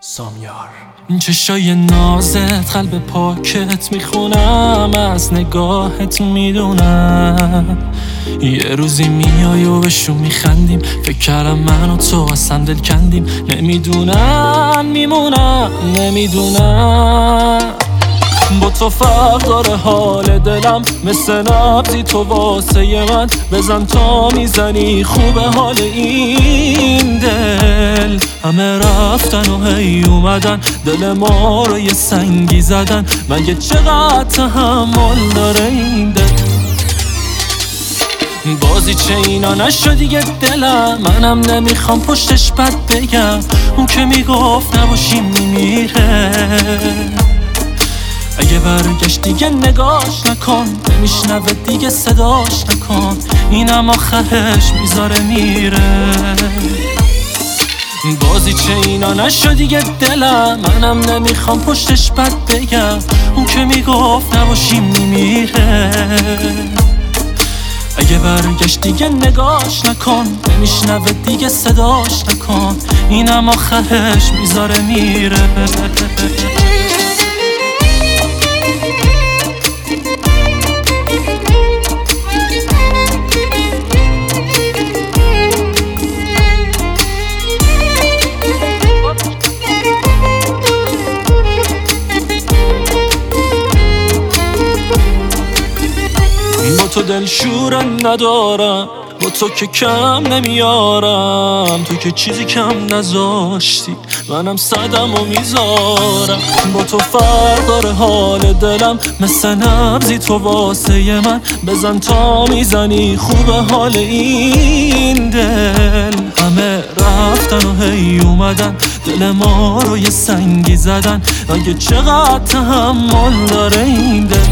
سامیار. این چشای نازت قلب پاکت میخونم، از نگاهت میدونم یه روزی میای و بهشون میخندیم. فکر کردم من و تو اصلا دل کندیم. نمیدونم میمونم، نمیدونم با تو فرق داره حال دلم، مثل نبضی تو واسه من. بزن تا میزنی خوب حال این دل. همه رفتن و هی اومدن، دل ما رو یه سنگی زدن. مگه چقدر تحمل داره این دل؟ بازی چه اینا نشد دیگه دلم، منم نمیخوام پشتش بد بگم. اون که میگفت نباشیم میمیره، اگه برگشت دیگه نگاش نکن. نمیشنوه دیگه صداش نکن، اینم آخرش میذاره میره. بازی چه اینا نشد دیگه دلم، منم نمیخوام پشتش بد بگم. اون که میگفت نباشیم میمیره، اگه برگشت دیگه نگاش نکن. نمیشنوه دیگه صداش نکن، اینم آخرش میذاره میره. با تو دلشور ندارم، با تو که کم نمیارم. تو که چیزی کم نذاشتی، منم صدم و میذارم. با تو فرق داره حال دلم، مثل نبضی تو واسه من. بزن تا میزنی خوب حال این دل. همه رفتن و هی اومدن، دل ما رو یه سنگی زدن. اگه چقدر تحمل داره این دل؟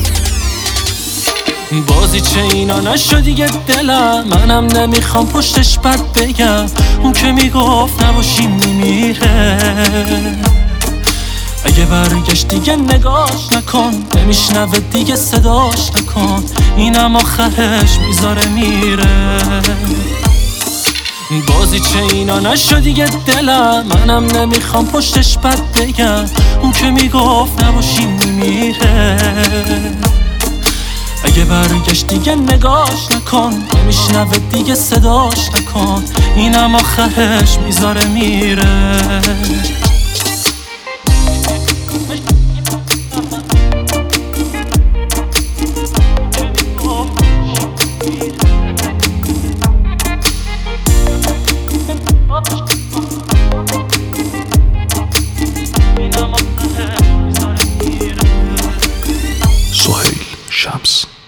بازی چه اینا نشد دیگه دلم، منم نمیخوام پشتش بد بگم. اون که میگفت نباشیم میمیره، اگه برگشت دیگه نگاش نکن. نمیشنوه دیگه صداش نکن، اینم آخرش میذاره میره. بازی چه اینا نشد دیگه دلم، منم نمیخوام پشتش بد بگم. اون که میگفت نباشیم میمیره، اگه برگشت دیگه نگاش نکن. نمیشنوه دیگه صداش نکن، اینم آخرش میذاره میره. سهیل شمس.